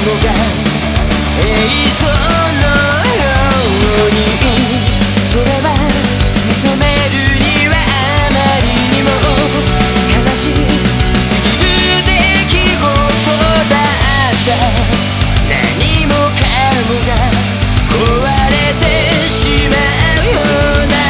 が映像のようにそれは認めるにはあまりにも悲しすぎる出来事だった何もかもが壊れてしまうような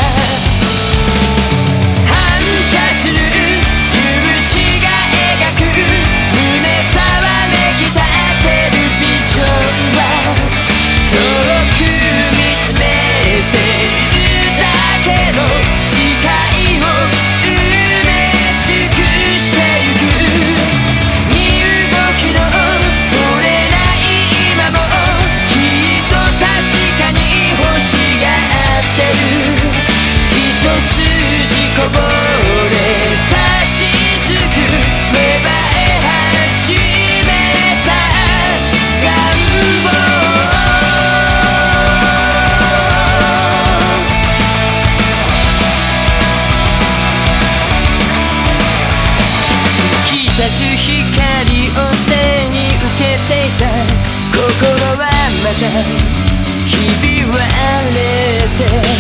反射する勇士が描く胸ざわめきたテレビジョンは遠く見つめているだけの視界を埋め尽くしてゆく身動きの取れない今もきっと確かに星が合ってる一筋こぼれた雫芽生え始めた願望突き刺す光を背に受けていた心はまたひび割れて